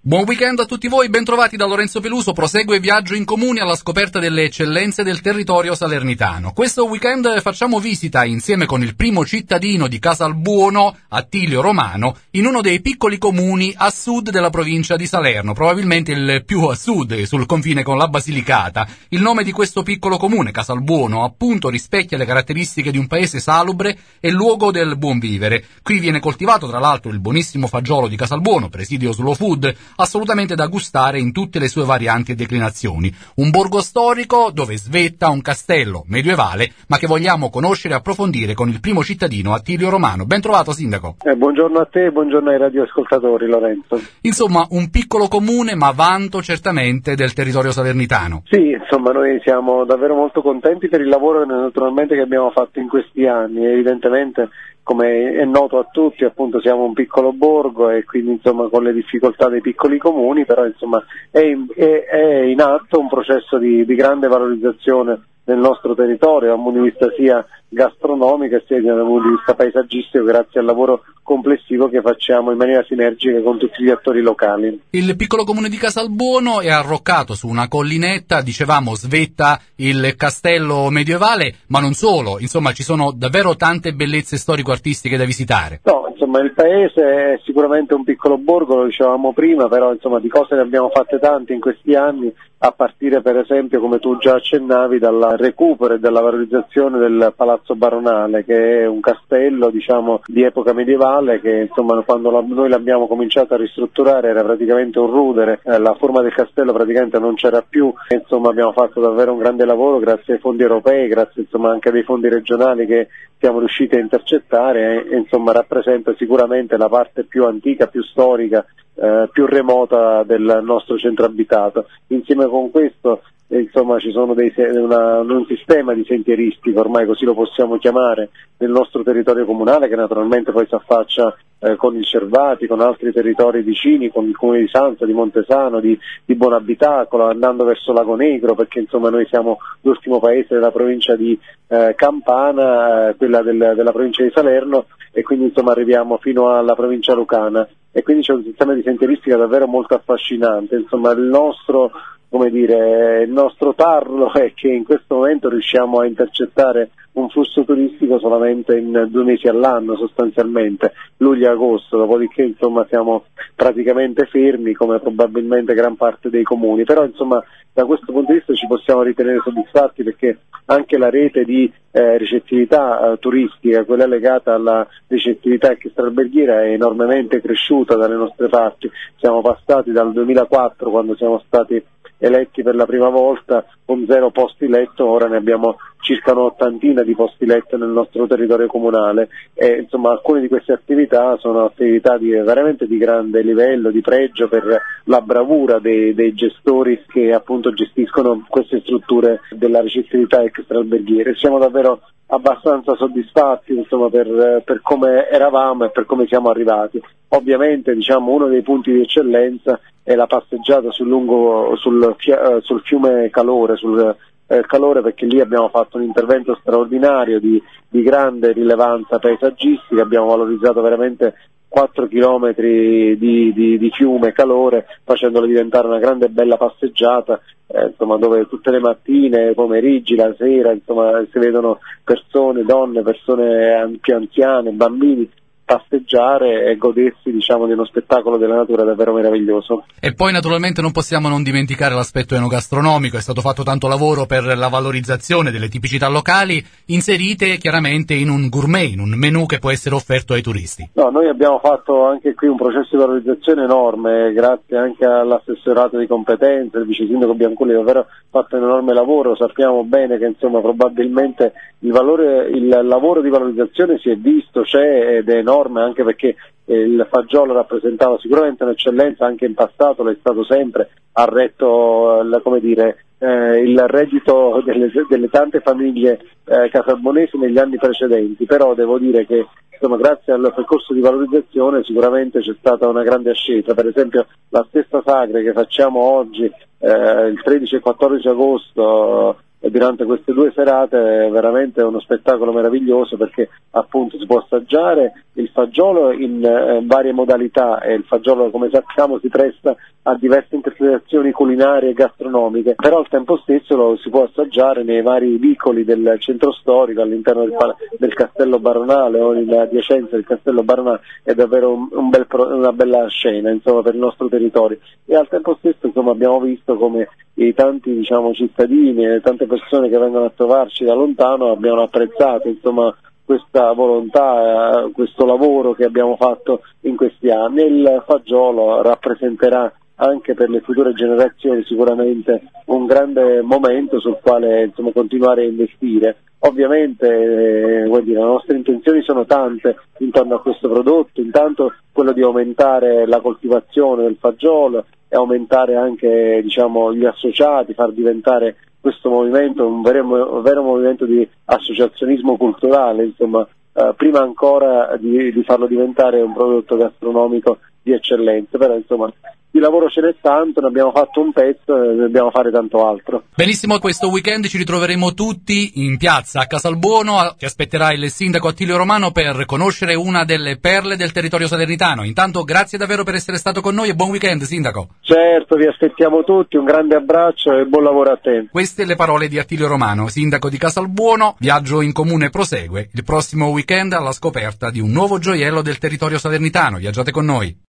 Buon weekend a tutti voi, bentrovati da Lorenzo Peluso. Prosegue viaggio in comune alla scoperta delle eccellenze del territorio salernitano. Questo weekend facciamo visita insieme con il primo cittadino di Casalbuono, Attilio Romano, in uno dei piccoli comuni a sud della provincia di Salerno, probabilmente il più a sud, sul confine con la Basilicata. Il nome di questo piccolo comune, Casalbuono, appunto rispecchia le caratteristiche di un paese salubre e luogo del buon vivere. Qui viene coltivato tra l'altro il buonissimo fagiolo di Casalbuono, presidio slow food, assolutamente da gustare in tutte le sue varianti e declinazioni. Un borgo storico dove svetta un castello medievale, ma che vogliamo conoscere e approfondire con il primo cittadino, Attilio Romano. Ben trovato, sindaco. Buongiorno a te e buongiorno ai radioascoltatori, Lorenzo. Insomma, un piccolo comune, ma vanto certamente del territorio salernitano. Sì, insomma, noi siamo davvero molto contenti per il lavoro naturalmente che abbiamo fatto in questi anni. Evidentemente, come è noto a tutti, appunto siamo un piccolo borgo e quindi insomma con le difficoltà dei piccoli comuni, però insomma è in atto un processo di grande valorizzazione del nostro territorio dal punto di vista sia gastronomico e sia dal punto di vista paesaggistico, grazie al lavoro complessivo che facciamo in maniera sinergica con tutti gli attori locali. Il piccolo comune di Casalbuono è arroccato su una collinetta, dicevamo svetta il castello medievale, ma non solo, insomma ci sono davvero tante bellezze storico-artistiche da visitare. No, insomma il paese è sicuramente un piccolo borgo, lo dicevamo prima, però insomma di cose ne abbiamo fatte tante in questi anni, a partire per esempio, come tu già accennavi, dal recupero e dalla valorizzazione del Palazzo Baronale, che è un castello diciamo di epoca medievale che insomma quando noi l'abbiamo cominciato a ristrutturare era praticamente un rudere, la forma del castello praticamente non c'era più, insomma abbiamo fatto davvero un grande lavoro grazie ai fondi europei, grazie insomma anche dei fondi regionali che siamo riusciti a intercettare e insomma rappresenta sicuramente la parte più antica, più storica, più remota del nostro centro abitato. Insieme con questo insomma ci sono un sistema di sentieristico, ormai così lo possiamo chiamare, nel nostro territorio comunale che naturalmente poi si affaccia con il Cervati, con altri territori vicini, con il comune di Sanza, di Montesano, di Buonabitacolo, andando verso Lago Negro, perché insomma noi siamo l'ultimo paese della provincia di Campana, quella della provincia di Salerno, e quindi insomma arriviamo fino alla provincia lucana, e quindi c'è un sistema di sentieristica davvero molto affascinante. Insomma il nostro tarlo è che in questo momento riusciamo a intercettare un flusso turistico solamente in 2 mesi all'anno sostanzialmente, luglio e agosto, dopodiché insomma siamo praticamente fermi come probabilmente gran parte dei comuni, però insomma da questo punto di vista ci possiamo ritenere soddisfatti perché anche la rete di ricettività turistica, quella legata alla ricettività extraalberghiera, è enormemente cresciuta dalle nostre parti. Siamo passati dal 2004, quando siamo stati eletti per la prima volta, con 0 posti letto, ora ne abbiamo circa un'ottantina di posti letto nel nostro territorio comunale e insomma alcune di queste attività sono attività veramente di grande livello, di pregio per la bravura dei gestori che appunto gestiscono queste strutture della ricettività extraalberghiera. Siamo davvero abbastanza soddisfatti insomma per come eravamo e per come siamo arrivati. Ovviamente diciamo uno dei punti di eccellenza è la passeggiata sul fiume Calore, Calore, perché lì abbiamo fatto un intervento straordinario di grande rilevanza paesaggistica, abbiamo valorizzato veramente 4 chilometri di fiume Calore, facendolo diventare una grande e bella passeggiata, insomma, dove tutte le mattine, pomeriggi, la sera, insomma, si vedono persone, donne, persone più anziane, bambini passeggiare e godersi diciamo di uno spettacolo della natura davvero meraviglioso. E poi naturalmente non possiamo non dimenticare l'aspetto enogastronomico, è stato fatto tanto lavoro per la valorizzazione delle tipicità locali inserite chiaramente in un gourmet, in un menù che può essere offerto ai turisti. No, noi abbiamo fatto anche qui un processo di valorizzazione enorme, grazie anche all'assessorato di competenza, il vice sindaco Bianculi ha davvero fatto un enorme lavoro. Sappiamo bene che insomma probabilmente il lavoro di valorizzazione si è visto, c'è ed è enorme, anche perché il fagiolo rappresentava sicuramente un'eccellenza, anche in passato lo è stato sempre, ha retto il reddito delle tante famiglie casalbonesi negli anni precedenti, però devo dire che insomma, grazie al percorso di valorizzazione sicuramente c'è stata una grande ascesa. Per esempio la stessa sagre che facciamo oggi il 13 e 14 agosto durante queste 2 serate veramente è uno spettacolo meraviglioso, perché appunto si può assaggiare il fagiolo in varie modalità, e il fagiolo, come sappiamo, si presta a diverse interpretazioni culinarie e gastronomiche, però al tempo stesso lo si può assaggiare nei vari vicoli del centro storico, all'interno del Castello Baronale o in adiacenza del Castello Baronale. È davvero una bella scena, insomma, per il nostro territorio, e al tempo stesso, insomma, abbiamo visto come i tanti, diciamo, cittadini e tante persone che vengono a trovarci da lontano abbiano apprezzato, insomma, questa volontà, questo lavoro che abbiamo fatto in questi anni. Il fagiolo rappresenterà anche per le future generazioni sicuramente un grande momento sul quale, insomma, continuare a investire. Ovviamente le nostre intenzioni sono tante intorno a questo prodotto, intanto quello di aumentare la coltivazione del fagiolo e aumentare anche, diciamo, gli associati, far diventare questo movimento un vero movimento di associazionismo culturale, insomma, prima ancora di farlo diventare un prodotto gastronomico di eccellenza. Però, insomma, di lavoro ce n'è tanto, ne abbiamo fatto un pezzo e dobbiamo fare tanto altro. Benissimo, questo weekend ci ritroveremo tutti in piazza a Casalbuono. Ci aspetterà il sindaco Attilio Romano per conoscere una delle perle del territorio salernitano. Intanto grazie davvero per essere stato con noi e buon weekend, sindaco. Certo, vi aspettiamo tutti, un grande abbraccio e buon lavoro a te. Queste le parole di Attilio Romano, sindaco di Casalbuono. Viaggio in comune prosegue il prossimo weekend alla scoperta di un nuovo gioiello del territorio salernitano. Viaggiate con noi.